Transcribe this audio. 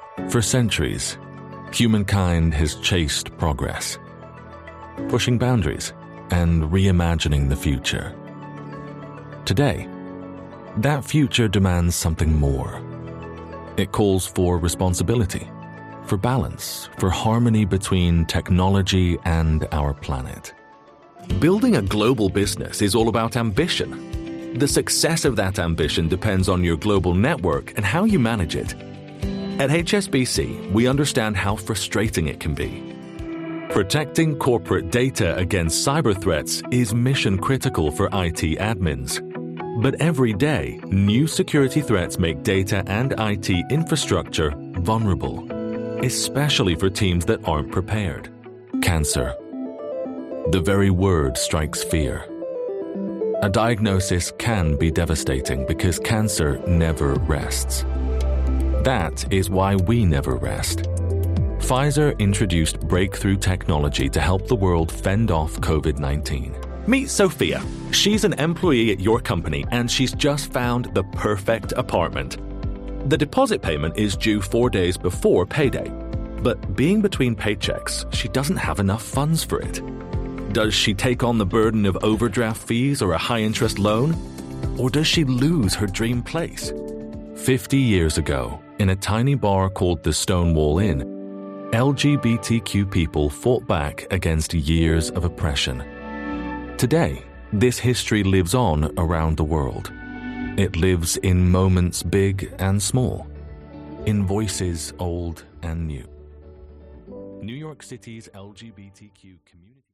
For centuries, humankind has chased progress, pushing boundaries and reimagining the future. Today, that future demands something more. It calls for responsibility, for balance, for harmony between technology and our planet. Building a global business is all about ambition. The success of that ambition depends on your global network and how you manage it. At HSBC, we understand how frustrating it can be. Protecting corporate data against cyber threats is mission critical for IT admins. But every day, new security threats make data and IT infrastructure vulnerable, especially for teams that aren't prepared. Cancer. The very word strikes fear. A diagnosis can be devastating because cancer never rests. That is why we never rest. Pfizer introduced breakthrough technology to help the world fend off COVID-19. Meet Sophia. She's an employee at your company and she's just found the perfect apartment. The deposit payment is due 4 days before payday. But being between paychecks, she doesn't have enough funds for it. Does she take on the burden of overdraft fees or a high-interest loan? Or does she lose her dream place? 50 years ago, in a tiny bar called the Stonewall Inn, LGBTQ people fought back against years of oppression. Today, this history lives on around the world. It lives in moments big and small, in voices old and new. New York City's LGBTQ community